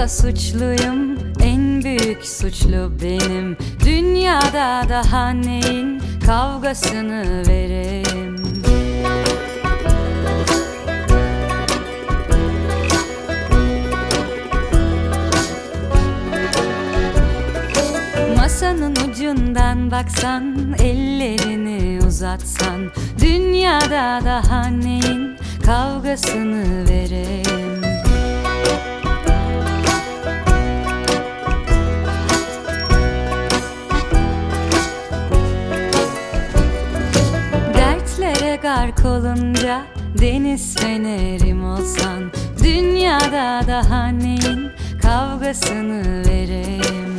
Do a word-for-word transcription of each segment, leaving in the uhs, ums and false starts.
suçsa suçluyum, en büyük suçlu benim. Dünyada daha neyin kavgasını vereyim? Masanın ucundan baksan, ellerini uzatsan, dünyada daha neyin kavgasını vereyim? Dertlere gark olunca deniz fenerim olsan, dünyada daha neyin kavgasını vereyim?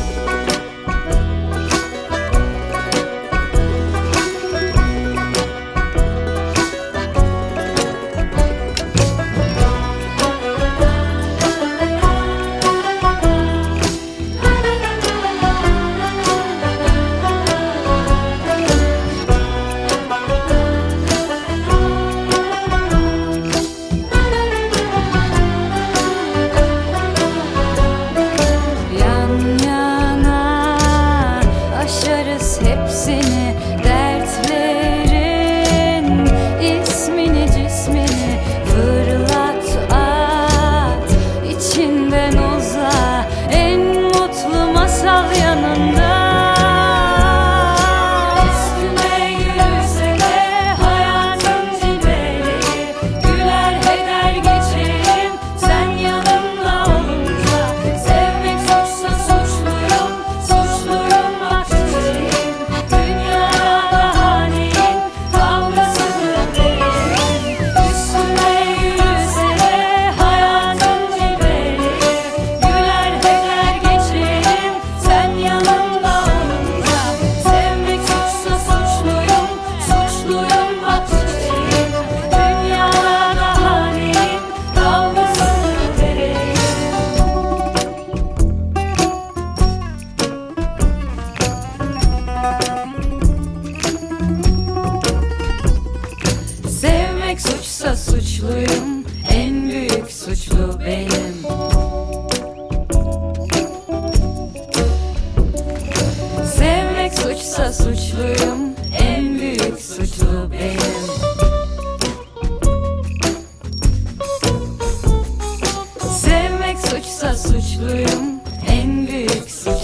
Hepsini, dertlerin ismini cismini fırlat at, içinden uza, en mutlu masal yanında. Üstüne yürüse de hayatın cilveleri, güler heder geçerim sen yanımda olunca. Sevmek suçsa suçluyum, suçluyum bak çiçeğim. Sevmek suçsa suçluyum, en büyük suçlu benim. Sevmek suçsa suçluyum, en büyük suçlu benim. Sevmek suçsa suçluyum, en büyük suçlu